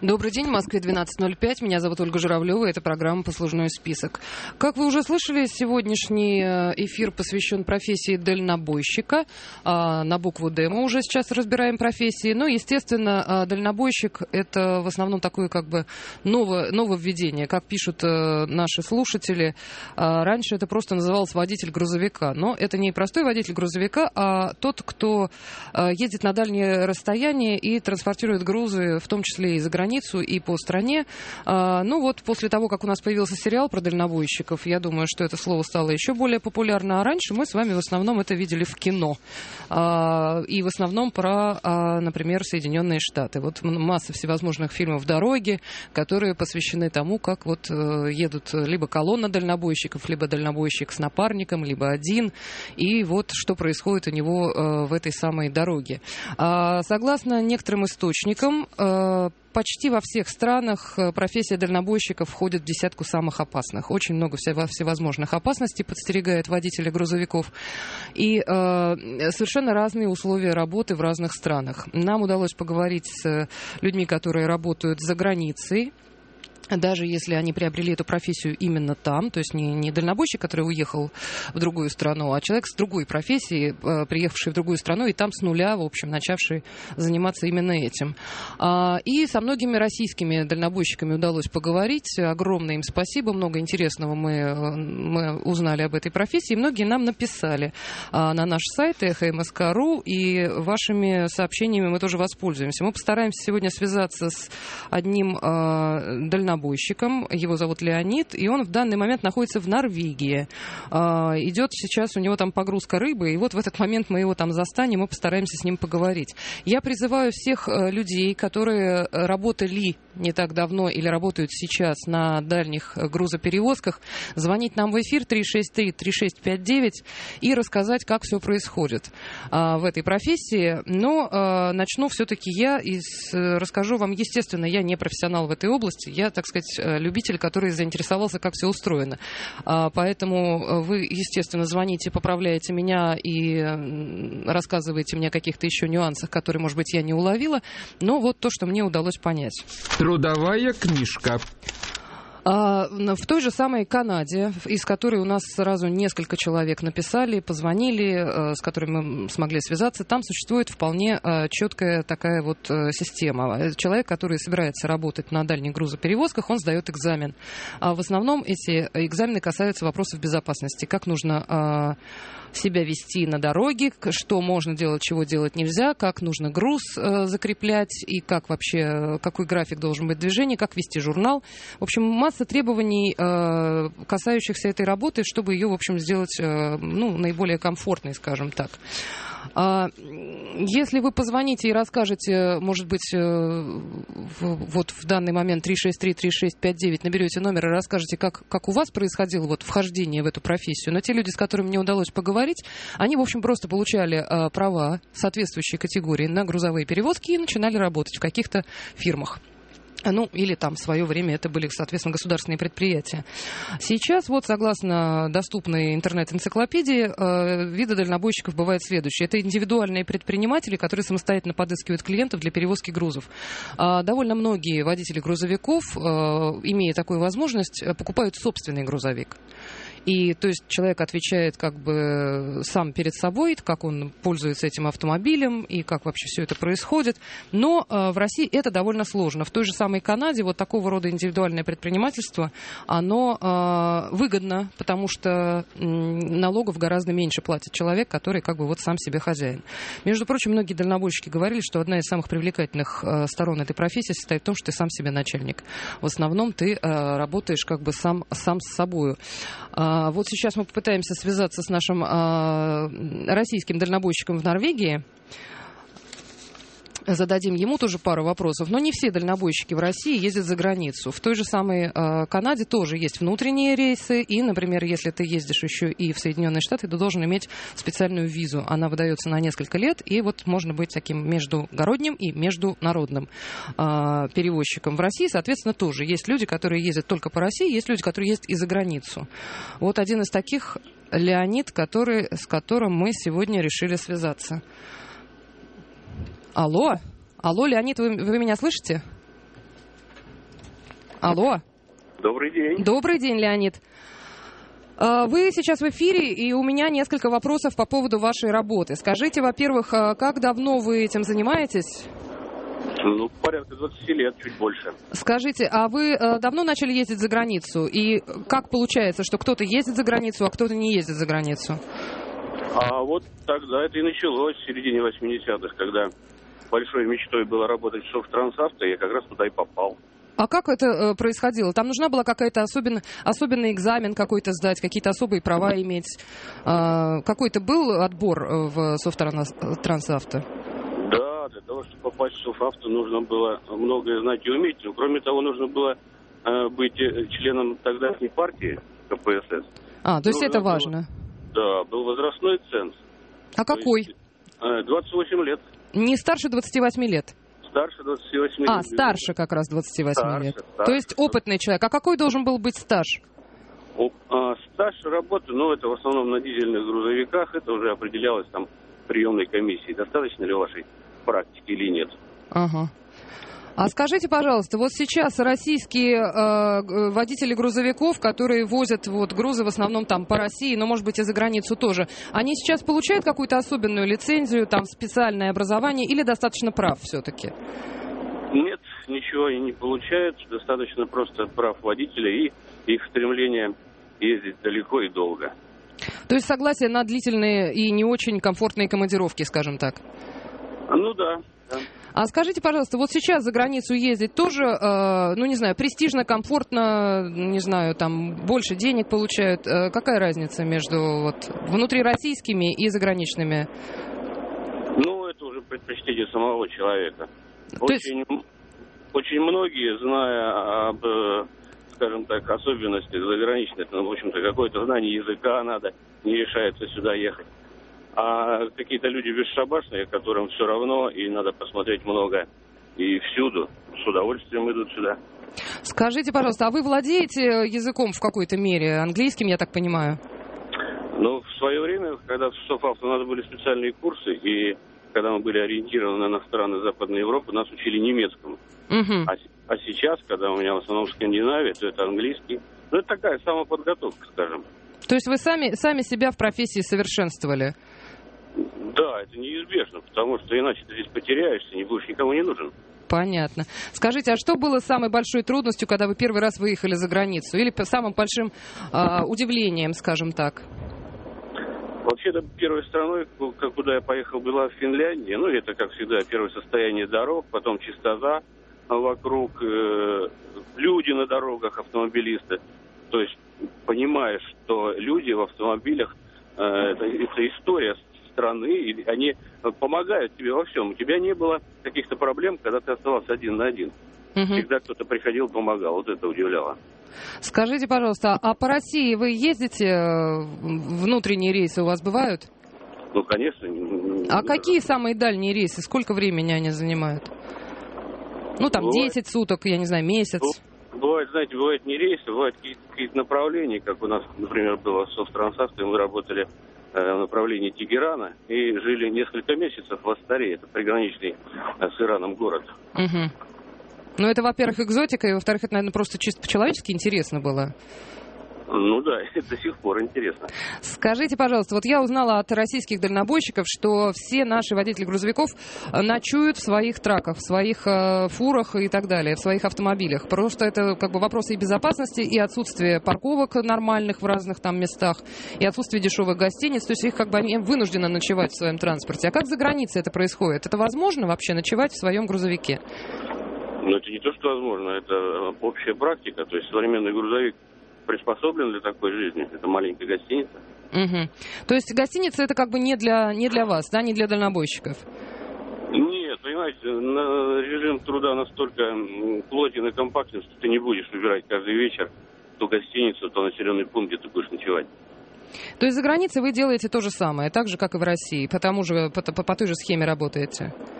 Добрый день, в Москве 12:05. Меня зовут Ольга Журавлева. Это программа «Послужной список». Как вы уже слышали, сегодняшний эфир посвящен профессии дальнобойщика. На букву «Д» мы уже сейчас разбираем профессии. Но, естественно, дальнобойщик — это в основном такое как бы нововведение. Как пишут наши слушатели, раньше это просто называлось водитель грузовика. Но это не простой водитель грузовика, а тот, кто ездит на дальние расстояния и транспортирует грузы, в том числе и за границу, и по стране. Ну вот, после того, как у нас появился сериал про дальнобойщиков, я думаю, что это слово стало еще более популярно. А раньше мы с вами в основном это видели в кино. И в основном про, например, Соединенные Штаты. Вот масса всевозможных фильмов «Дороги», которые посвящены тому, как вот едут либо колонна дальнобойщиков, либо дальнобойщик с напарником, либо один. И вот что происходит у него в этой самой дороге. Согласно некоторым источникам, почти во всех странах профессия дальнобойщика входит в десятку самых опасных. Очень много всевозможных опасностей подстерегает водителя грузовиков. И совершенно разные условия работы в разных странах. Нам удалось поговорить с людьми, которые работают за границей. Даже если они приобрели эту профессию именно там, то есть не дальнобойщик, который уехал в другую страну, а человек с другой профессией, приехавший в другую страну и там с нуля, в общем, начавший заниматься именно этим. И со многими российскими дальнобойщиками удалось поговорить. Огромное им спасибо, много интересного мы узнали об этой профессии. Многие нам написали на наш сайт эхо.msk.ру, и вашими сообщениями мы тоже воспользуемся. Мы постараемся сегодня связаться с одним дальнобойщиком. Его зовут Леонид, и он в данный момент находится в Норвегии. Идет сейчас у него там погрузка рыбы, и вот в этот момент мы его там застанем и постараемся с ним поговорить. Я призываю всех людей, которые работали не так давно или работают сейчас на дальних грузоперевозках, звонить нам в эфир 363-3659 и рассказать, как все происходит в этой профессии. Но начну все-таки я и расскажу вам, естественно, я не профессионал в этой области, я, так сказать, любитель, который заинтересовался, как все устроено. Поэтому вы, естественно, звоните, поправляете меня и рассказываете мне о каких-то еще нюансах, которые, может быть, я не уловила. Но вот то, что мне удалось понять. Трудовая книжка. В той же самой Канаде, из которой у нас сразу несколько человек написали, позвонили, с которыми мы смогли связаться, там существует вполне четкая такая вот система. Человек, который собирается работать на дальних грузоперевозках, он сдает экзамен. В основном эти экзамены касаются вопросов безопасности. Как нужно себя вести на дороге, что можно делать, чего делать нельзя, как нужно груз закреплять и как вообще, какой график должен быть движения, как вести журнал. В общем, масса требований, касающихся этой работы, чтобы ее, в общем, сделать наиболее комфортной, скажем так. Если вы позвоните и расскажете, может быть, вот в данный момент 363-3659 наберете номер и расскажете, как у вас происходило вот вхождение в эту профессию, но те люди, с которыми мне удалось поговорить, они, в общем, просто получали права соответствующей категории на грузовые перевозки и начинали работать в каких-то фирмах. Или там в свое время это были, соответственно, государственные предприятия. Сейчас, вот, согласно доступной интернет-энциклопедии, виды дальнобойщиков бывают следующие. Это индивидуальные предприниматели, которые самостоятельно подыскивают клиентов для перевозки грузов. Довольно многие водители грузовиков, имея такую возможность, покупают собственный грузовик. И, то есть, человек отвечает как бы сам перед собой, как он пользуется этим автомобилем и как вообще все это происходит. Но в России это довольно сложно. В той же самой Канаде вот такого рода индивидуальное предпринимательство, оно выгодно, потому что налогов гораздо меньше платит человек, который как бы вот сам себе хозяин. Между прочим, многие дальнобойщики говорили, что одна из самых привлекательных сторон этой профессии состоит в том, что ты сам себе начальник. В основном ты работаешь как бы сам с собою. Вот сейчас мы попытаемся связаться с нашим российским дальнобойщиком в Норвегии. Зададим ему тоже пару вопросов. Но не все дальнобойщики в России ездят за границу. В той же самой Канаде тоже есть внутренние рейсы. И, например, если ты ездишь еще и в Соединенные Штаты, ты должен иметь специальную визу. Она выдается на несколько лет. И вот можно быть таким междугородним и международным перевозчиком. В России, соответственно, тоже есть люди, которые ездят только по России, есть люди, которые ездят и за границу. Вот один из таких Леонид, с которым мы сегодня решили связаться. Алло, Леонид, вы меня слышите? Алло. Добрый день. Добрый день, Леонид. Вы сейчас в эфире, и у меня несколько вопросов по поводу вашей работы. Скажите, во-первых, как давно вы этим занимаетесь? Ну, порядка 20 лет, чуть больше. Скажите, а вы давно начали ездить за границу? И как получается, что кто-то ездит за границу, а кто-то не ездит за границу? А вот тогда это и началось, в середине 80-х, когда большой мечтой было работать в Совтрансавто, я как раз туда и попал. А как это происходило? Там нужна была какая-то особенный экзамен какой-то сдать, какие-то особые права иметь? Какой-то был отбор в Совтрансавто? Да, для того, чтобы попасть в Совавто, нужно было многое знать и уметь. Но, кроме того, нужно было быть членом тогдашней партии КПСС. То есть это важно? Да, был возрастной ценз. А какой? 28 лет. Не старше 28 лет? Старше 28 лет. Старше как раз 28 лет. Старше. То есть опытный человек. А какой должен был быть стаж? Стаж работы, это в основном на дизельных грузовиках, это уже определялось там приемной комиссией. Достаточно ли вашей практики или нет? Ага. А скажите, пожалуйста, вот сейчас российские водители грузовиков, которые возят грузы в основном там по России, но, может быть, и за границу тоже, они сейчас получают какую-то особенную лицензию, там специальное образование или достаточно прав все-таки? Нет, ничего они не получают. Достаточно просто прав водителя и их стремление ездить далеко и долго. То есть согласие на длительные и не очень комфортные командировки, скажем так? Да. А скажите, пожалуйста, вот сейчас за границу ездить тоже, престижно, комфортно, там больше денег получают. Какая разница между внутрироссийскими и заграничными? Это уже предпочтение самого человека. Очень многие, зная об, скажем так, особенностях заграничных, в общем-то, какое-то знание языка надо, не решаются сюда ехать. А какие-то люди бесшабашные, которым все равно, и надо посмотреть много и всюду, с удовольствием идут сюда. Скажите, пожалуйста, а вы владеете языком в какой-то мере? Английским, я так понимаю? В свое время, когда в Совавто надо были специальные курсы, и когда мы были ориентированы на страны Западной Европы, нас учили немецкому. Угу. А сейчас, когда у меня в основном Скандинавия, то это английский. Это такая самоподготовка, скажем. То есть вы сами себя в профессии совершенствовали? Да, это неизбежно, потому что иначе ты здесь потеряешься, не будешь никому не нужен. Понятно. Скажите, а что было самой большой трудностью, когда вы первый раз выехали за границу? Или самым большим удивлением, скажем так? Вообще-то первой страной, куда я поехал, была Финляндия. Это, как всегда, первое состояние дорог, потом чистота вокруг, люди на дорогах, автомобилисты. То есть понимаешь, что люди в автомобилях, это история страны, и они помогают тебе во всем. У тебя не было каких-то проблем, когда ты оставался один на один. Угу. Всегда кто-то приходил, помогал. Вот это удивляло. Скажите, пожалуйста, а по России вы ездите? Внутренние рейсы у вас бывают? Конечно. А какие самые дальние рейсы? Сколько времени они занимают? 10 суток, я не знаю, месяц. Бывает не рейсы, бывают какие-то направления, как у нас, например, было в Совтрансавто, мы работали в направлении Тегерана и жили несколько месяцев в Астаре, это приграничный с Ираном город. Угу. Это, во-первых, экзотика, и, во-вторых, это, наверное, просто чисто по-человечески интересно было. Это до сих пор интересно. Скажите, пожалуйста, я узнала от российских дальнобойщиков, что все наши водители грузовиков ночуют в своих траках, в своих фурах и так далее, в своих автомобилях. Просто это вопросы и безопасности, и отсутствие парковок нормальных в разных там местах, и отсутствие дешевых гостиниц. То есть они вынуждены ночевать в своем транспорте. А как за границей это происходит? Это возможно вообще ночевать в своем грузовике? Это не то, что возможно, это общая практика. То есть современный грузовик приспособлен для такой жизни. Это маленькая гостиница. Угу. То есть гостиница это не для вас, да, не для дальнобойщиков? Нет, понимаете, режим труда настолько плотен и компактен, что ты не будешь выбирать каждый вечер ту гостиницу, то населенный пункт, где ты будешь ночевать. То есть за границей вы делаете то же самое, так же, как и в России, по той же схеме работаете? Да,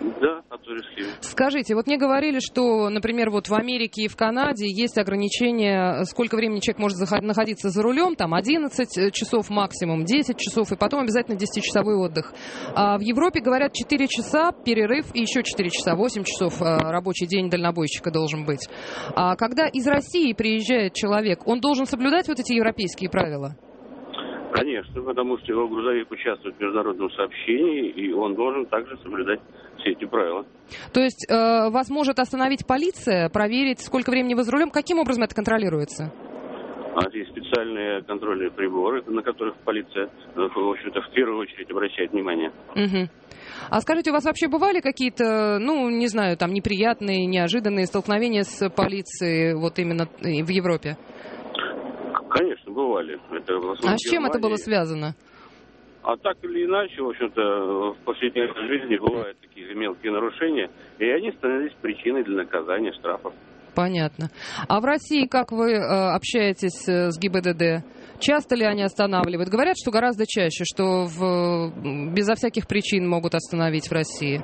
а то рискую. Скажите, вот мне говорили, что, например, вот в Америке и в Канаде есть ограничение, сколько времени человек может находиться за рулем, там 11 часов максимум, 10 часов, и потом обязательно 10-часовой отдых. А в Европе, говорят, 4 часа перерыв и еще 4 часа, 8 часов рабочий день дальнобойщика должен быть. А когда из России приезжает человек, он должен соблюдать вот эти европейские правила? Конечно, потому что его грузовик участвует в международном сообщении, и он должен также соблюдать все эти правила. То есть вас может остановить полиция, проверить, сколько времени вы за рулем? Каким образом это контролируется? Есть специальные контрольные приборы, на которых полиция, в общем-то, в первую очередь обращает внимание. Угу. А скажите, у вас вообще бывали какие-то, ну, не знаю, там неприятные, неожиданные столкновения с полицией вот именно в Европе? Конечно, бывали. А с чем это было связано? А так или иначе, в общем-то, в повседневной жизни бывают такие же мелкие нарушения, и они становились причиной для наказания, штрафов. Понятно. А в России как вы общаетесь с ГИБДД? Часто ли они останавливают? Говорят, что гораздо чаще, что безо всяких причин могут остановить в России.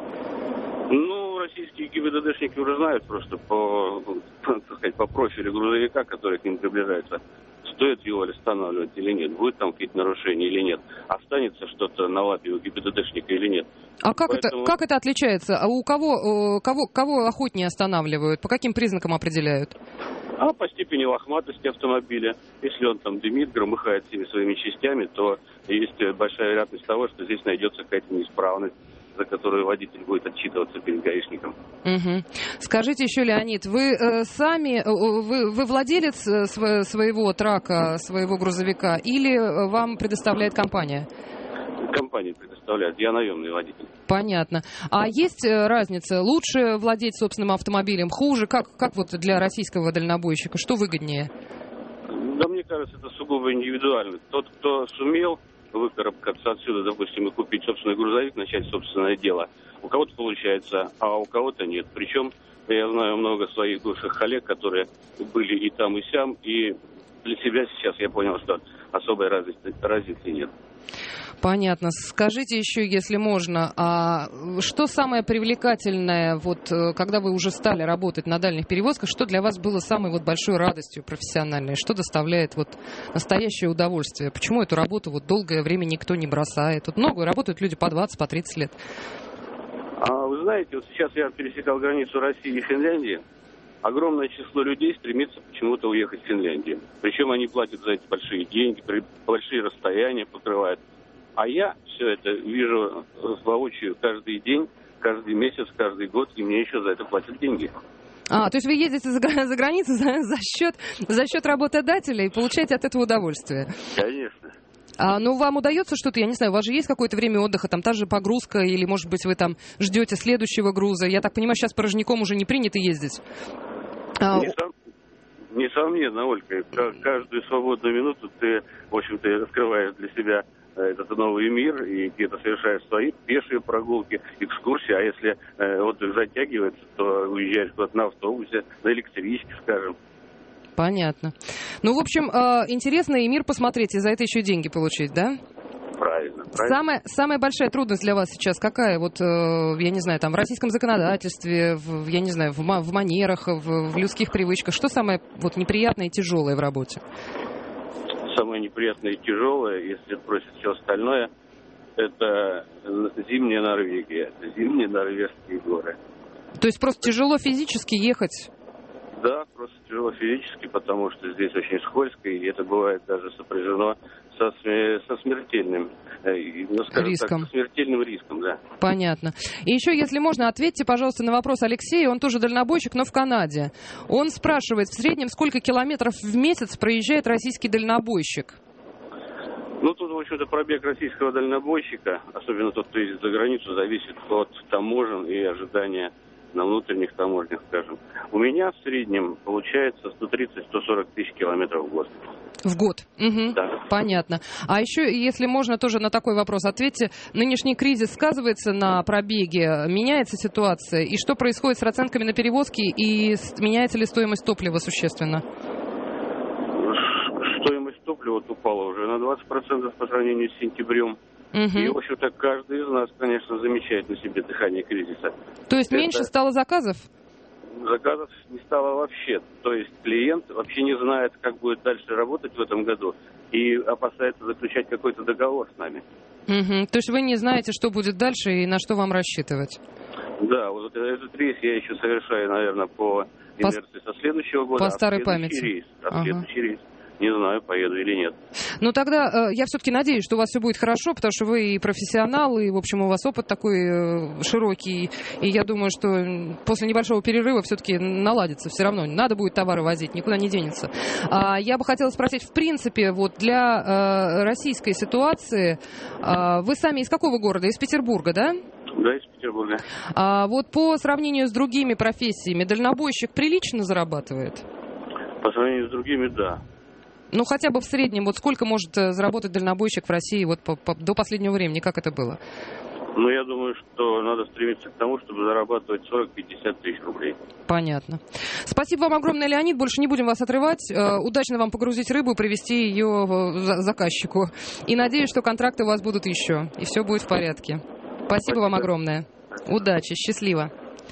Ну, российские ГИБДДшники уже знают просто по профилю грузовика, который к ним приближается, стоит его останавливать или нет, будет там какие-то нарушения или нет, останется что-то на лапе у ГИБДДшника или нет. А как это отличается? А у кого охотнее останавливают? По каким признакам определяют? А по степени лохматости автомобиля. Если он там дымит, громыхает всеми своими частями, то есть большая вероятность того, что здесь найдется какая-то неисправность, за которую водитель будет отчитываться перед гаишником. Угу. Скажите еще, Леонид, вы сами, вы владелец своего трака, своего грузовика, или вам предоставляет компания? Компания предоставляет, я наемный водитель. Понятно. А есть разница? Лучше владеть собственным автомобилем, хуже? Как вот для российского дальнобойщика? Что выгоднее? Да, мне кажется, это сугубо индивидуально. Тот, кто сумел выкарабкаться отсюда, допустим, и купить собственный грузовик, начать собственное дело, у кого-то получается, а у кого-то нет. Причем я знаю много своих бывших коллег, которые были и там, и сям, и для себя сейчас я понял, что особой разницы нет. Понятно. Скажите еще, если можно, а что самое привлекательное, вот когда вы уже стали работать на дальних перевозках, что для вас было самой вот большой радостью профессиональной? Что доставляет вот настоящее удовольствие? Почему эту работу вот долгое время никто не бросает? Тут много работают люди по 20, по 30 лет. Вы знаете, вот сейчас я пересекал границу России и Финляндии. Огромное число людей стремится почему-то уехать в Финляндию. Причем они платят за эти большие деньги, большие расстояния покрывают. А я все это вижу воочию каждый день, каждый месяц, каждый год, и мне еще за это платят деньги. То есть вы ездите за границу за счет работодателя и получаете от этого удовольствие? Конечно. Ну, вам удается что-то, я не знаю, у вас же есть какое-то время отдыха, там та же погрузка, или, может быть, вы там ждете следующего груза? Я так понимаю, сейчас порожняком уже не принято ездить. Несомненно, Ольга, каждую свободную минуту ты, в общем-то, открываешь для себя этот новый мир, и где-то совершаешь свои пешие прогулки, экскурсии, а если отдых затягивается, то уезжаешь куда-то на автобусе, на электричке, скажем. Понятно. Ну, в общем, интересно и мир посмотреть, и за это еще деньги получить, да? Правильно. Самая большая трудность для вас сейчас какая? Вот, я не знаю, там в российском законодательстве, я не знаю, в манерах, в людских привычках. Что самое вот неприятное и тяжелое в работе? Самое неприятное и тяжелое, если бросить все остальное, это зимняя Норвегия, зимние норвежские горы. То есть просто тяжело физически ехать? Да, просто тяжело физически, потому что здесь очень скользко, и это бывает даже сопряжено со смертельным, риском. Так, смертельным риском, да. Понятно. И еще, если можно, ответьте, пожалуйста, на вопрос Алексея. Он тоже дальнобойщик, но в Канаде. Он спрашивает, в среднем сколько километров в месяц проезжает российский дальнобойщик? Ну, тут, в общем-то, пробег российского дальнобойщика, особенно тот, кто ездит за границу, зависит от таможен и ожидания на внутренних таможнях, скажем. У меня в среднем получается 130-140 тысяч километров в год. В год? Угу. Да. Понятно. А еще, если можно, тоже на такой вопрос ответьте. Нынешний кризис сказывается на пробеге? Меняется ситуация? И что происходит с расценками на перевозки? И меняется ли стоимость топлива существенно? Стоимость топлива упала уже на 20% по сравнению с сентябрем. И, в общем-то, каждый из нас, конечно, замечает на себе дыхание кризиса. То есть меньше стало заказов? Заказов не стало вообще. То есть клиент вообще не знает, как будет дальше работать в этом году и опасается заключать какой-то договор с нами. То есть вы не знаете, что будет дальше и на что вам рассчитывать? Да, вот этот рейс я еще совершаю, наверное, по инерции со следующего года. По старой памяти. Следующий рейс. Не знаю, поеду или нет. Ну, тогда я все-таки надеюсь, что у вас все будет хорошо, потому что вы и профессионал, и, в общем, у вас опыт такой широкий. И я думаю, что после небольшого перерыва все-таки наладится все равно. Надо будет товары возить, никуда не денется. Я бы хотела спросить, в принципе, вот для российской ситуации, вы сами из какого города? Из Петербурга, да? Да, из Петербурга. Вот по сравнению с другими профессиями, дальнобойщик прилично зарабатывает? По сравнению с другими, да. Ну, хотя бы в среднем, вот сколько может заработать дальнобойщик в России вот до последнего времени, как это было? Ну, я думаю, что надо стремиться к тому, чтобы зарабатывать 40-50 тысяч рублей. Понятно. Спасибо вам огромное, Леонид. Больше не будем вас отрывать. Удачно вам погрузить рыбу и привезти ее заказчику. И надеюсь, что контракты у вас будут еще, и все будет в порядке. Спасибо вам огромное. Удачи, счастливо.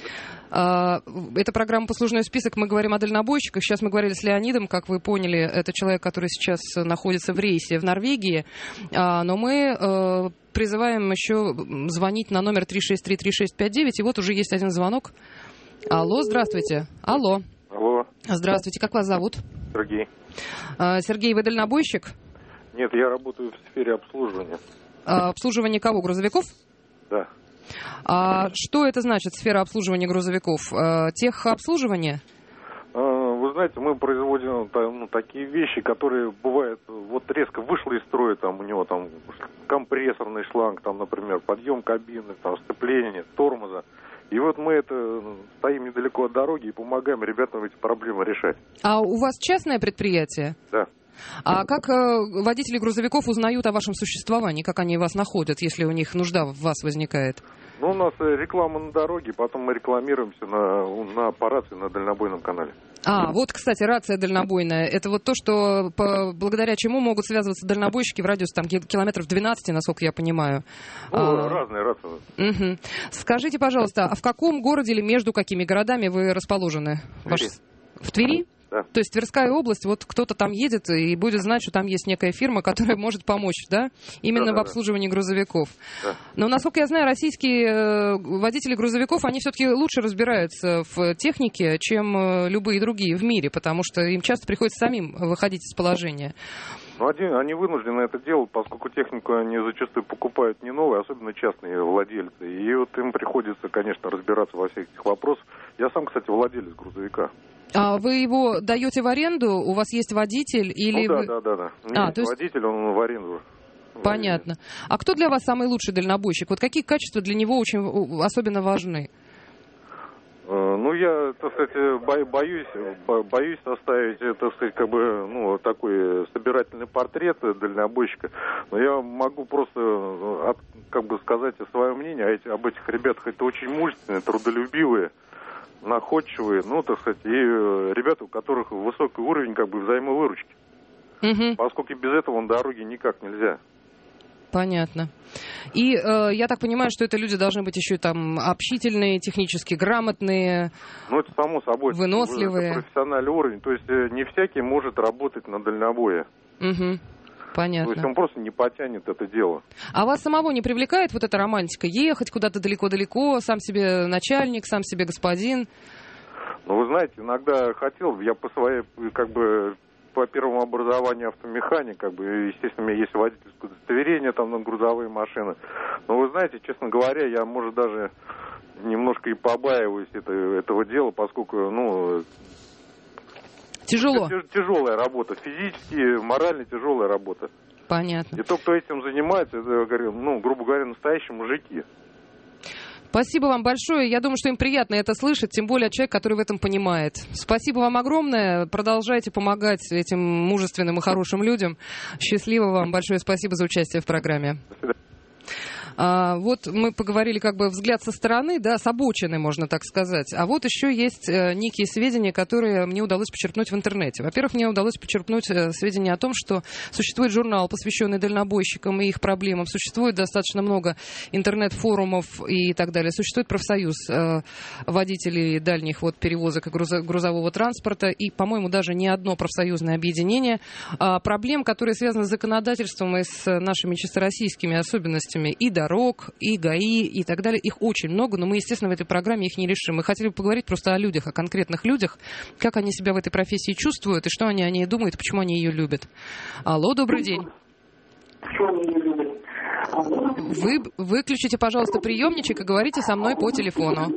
Это программа «Послужной список». Мы говорим о дальнобойщиках. Сейчас мы говорили с Леонидом. Как вы поняли, это человек, который сейчас находится в рейсе в Норвегии. Но мы призываем еще звонить на номер 363-3659. И вот уже есть один звонок. Алло, здравствуйте. Алло. Алло. Здравствуйте. Как вас зовут? Сергей. Сергей, вы дальнобойщик? Нет, я работаю в сфере обслуживания. Обслуживание кого? Грузовиков? Да. А что это значит, сфера обслуживания грузовиков? Техобслуживание? Вы знаете, мы производим такие вещи, которые бывают, вот резко вышло из строя, там у него там компрессорный шланг, там, например, подъем кабины, там, сцепление, тормоза. И вот мы стоим недалеко от дороги и помогаем ребятам эти проблемы решать. А у вас частное предприятие? Да. А как водители грузовиков узнают о вашем существовании? Как они вас находят, если у них нужда в вас возникает? Ну, у нас реклама на дороге, потом мы рекламируемся по рации на дальнобойном канале. Вот, кстати, рация дальнобойная. Это вот то, что благодаря чему могут связываться дальнобойщики в радиусе там, километров 12, насколько я понимаю. Разные рации. Угу. Скажите, пожалуйста, а в каком городе или между какими городами вы расположены? В Твери? Да. То есть Тверская область, вот кто-то там едет и будет знать, что там есть некая фирма, которая может помочь, да? Именно в обслуживании грузовиков. Да. Но, насколько я знаю, российские водители грузовиков, они все-таки лучше разбираются в технике, чем любые другие в мире, потому что им часто приходится самим выходить из положения. Ну, они вынуждены это делать, поскольку технику они зачастую покупают не новую, особенно частные владельцы. И вот им приходится, конечно, разбираться во всех этих вопросах. Я сам, кстати, владелец грузовика. А вы его даете в аренду? У вас есть водитель? Или да. Нет, водитель, он в аренду. Понятно. А кто для вас самый лучший дальнобойщик? Вот какие качества для него очень особенно важны? Ну, я, так сказать, боюсь составить, так сказать, такой собирательный портрет дальнобойщика. Но я могу просто, сказать свое мнение об этих ребятах. Это очень мужественные, трудолюбивые, находчивые, так сказать, и ребята, у которых высокий уровень взаимовыручки. Угу. Поскольку без этого на дороге никак нельзя. Понятно. И я так понимаю, что это люди должны быть еще там общительные, технически грамотные, это само собой. Выносливые. Это профессиональный уровень. То есть не всякий может работать на дальнобое. Угу. Понятно. То есть он просто не потянет это дело. А вас самого не привлекает вот эта романтика? Ехать куда-то далеко-далеко, сам себе начальник, сам себе господин? Вы знаете, иногда хотел, я по своей, по первому образованию автомеханик, естественно, у меня есть водительское удостоверение там на грузовые машины. Но вы знаете, честно говоря, я, может, даже немножко и побаиваюсь этого дела, поскольку, тяжело. Тяжелая работа, физически, морально тяжелая работа. Понятно. И тот, кто этим занимается, это, грубо говоря, настоящие мужики. Спасибо вам большое. Я думаю, что им приятно это слышать, тем более человек, который в этом понимает. Спасибо вам огромное. Продолжайте помогать этим мужественным и хорошим людям. Счастливо вам. Большое спасибо за участие в программе. До свидания. Вот мы поговорили как бы взгляд со стороны, да, с обочины, можно так сказать. А вот еще есть некие сведения, которые мне удалось почерпнуть в интернете. Во-первых, мне удалось почерпнуть сведения о том, что существует журнал, посвященный дальнобойщикам и их проблемам. Существует достаточно много интернет-форумов и так далее. Существует профсоюз водителей дальних вот перевозок и грузового транспорта. И, по-моему, даже не одно профсоюзное объединение. Проблем, которые связаны с законодательством и с нашими чисто российскими особенностями и дорог, и ГАИ, и так далее, их очень много, но мы, естественно, в этой программе их не решим. Мы хотели бы поговорить просто о людях, о конкретных людях, как они себя в этой профессии чувствуют, и что они о ней думают, и почему они ее любят. Алло, добрый день. Вы выключите, пожалуйста, приемничек и говорите со мной по телефону.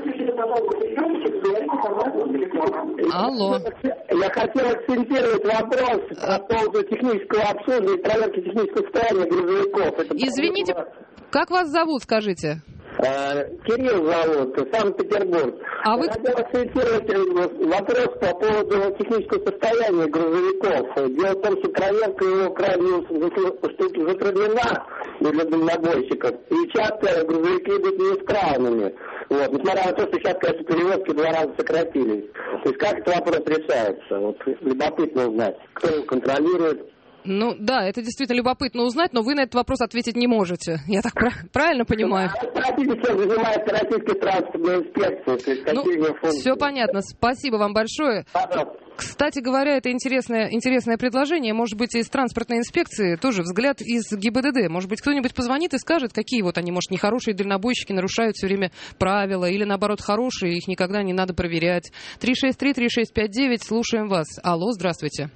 Алло. Я хотел акцентировать вопрос по поводу технического обслуживания и проверки технического состояния грузовиков. Извините, как вас зовут, скажите? Кирилл зовут, Санкт-Петербург. А вы... Я хотел акцентировать вопрос по поводу технического состояния грузовиков. Дело в том, что проверка его крайне затруднена для дальнобойщиков. И часто грузовики идут неисправными. Вот. Несмотря на то, что сейчас, конечно, перевозки в 2 раза сократились. То есть как этот вопрос решается? Вот любопытно узнать, кто его контролирует. Ну да, это действительно любопытно узнать, но вы на этот вопрос ответить не можете. Я так правильно понимаю? Спросите, чем занимается Российская транспортная инспекция, то есть какие функции. Все понятно. Спасибо вам большое. Пожалуйста. Кстати говоря, это интересное предложение. Может быть, из транспортной инспекции тоже взгляд из ГИБДД. Может быть, кто-нибудь позвонит и скажет, какие вот они, может, нехорошие дальнобойщики нарушают все время правила, или наоборот, хорошие, их никогда не надо проверять. 363-3659, слушаем вас. Алло, здравствуйте.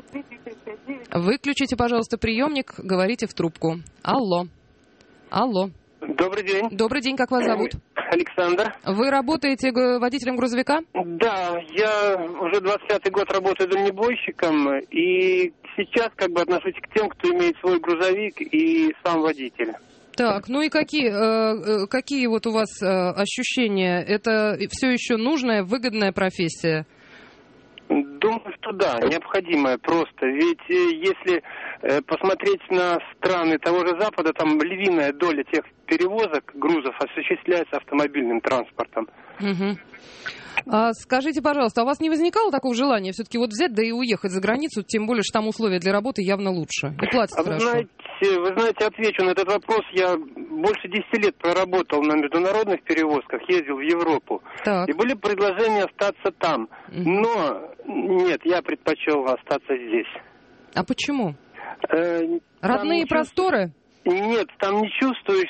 Выключите, пожалуйста, приемник, говорите в трубку. Алло. Алло. Добрый день. Добрый день, как вас зовут? Александр. Вы работаете водителем грузовика? Да, я уже 25-й год работаю дальнобойщиком, и сейчас как бы отношусь к тем, кто имеет свой грузовик и сам водитель. Так, ну и какие вот у вас ощущения? Это все еще нужная, выгодная профессия? Думаю, что да, необходимая просто. Ведь если посмотреть на страны того же Запада, там львиная доля тех перевозок грузов осуществляется автомобильным транспортом. Угу. Скажите, пожалуйста, а у вас не возникало такого желания все-таки вот взять, да и уехать за границу, тем более, что там условия для работы явно лучше и платят хорошо? Вы знаете, отвечу на этот вопрос. Я больше 10 лет проработал на международных перевозках, ездил в Европу. Так. И были предложения остаться там. Но нет, я предпочел остаться здесь. А почему? Родные просторы? Нет, там не чувствуешь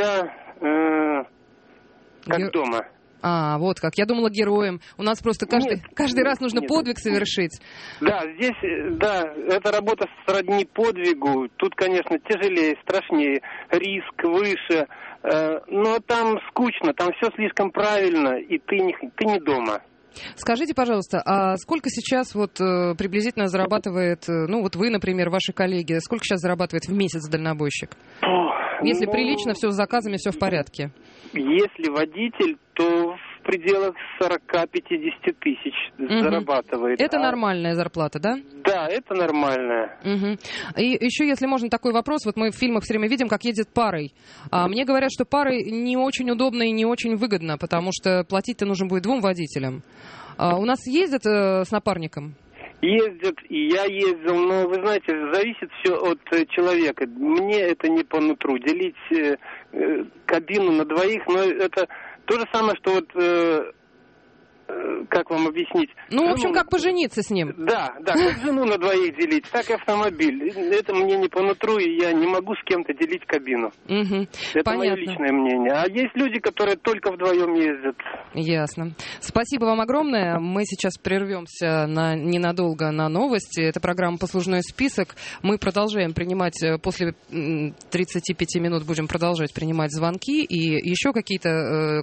себя как дома. Вот как. Я думала, героем. У нас просто каждый раз нужно подвиг совершить. Да, здесь, да, эта работа сродни подвигу. Тут, конечно, тяжелее, страшнее, риск выше. Но там скучно, там все слишком правильно, и ты не дома. Скажите, пожалуйста, а сколько сейчас вот приблизительно зарабатывает, ну вот вы, например, ваши коллеги, сколько сейчас зарабатывает в месяц дальнобойщик? Если прилично, все с заказами, все в порядке. Если водитель, то в пределах 40-50 тысяч зарабатывает. Это нормальная зарплата, да? Да, это нормальная. И еще, если можно, такой вопрос. Вот мы в фильмах все время видим, как едет парой. Мне говорят, что парой не очень удобно и не очень выгодно, потому что платить-то нужно будет 2 водителям. У нас ездят с напарником? Ездят, и я ездил, но, вы знаете, зависит все от человека. Мне это не по нутру. Делить кабину на 2, но это то же самое, что вот... как вам объяснить? Ну, в общем, как пожениться с ним. Да, как жену на 2 делить, так и автомобиль. Это мне не по нутру, и я не могу с кем-то делить кабину. Это мое личное мнение. А есть люди, которые только вдвоем ездят. Ясно. Спасибо вам огромное. Мы сейчас прервемся ненадолго на новости. Это программа «Послужной список». Мы продолжаем принимать, после 35 минут будем продолжать принимать звонки. И еще какие-то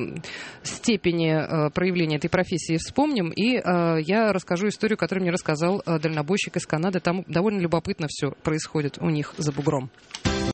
степени проявления этой профессии вспомним, и я расскажу историю, которую мне рассказал дальнобойщик из Канады. Там довольно любопытно все происходит у них за бугром.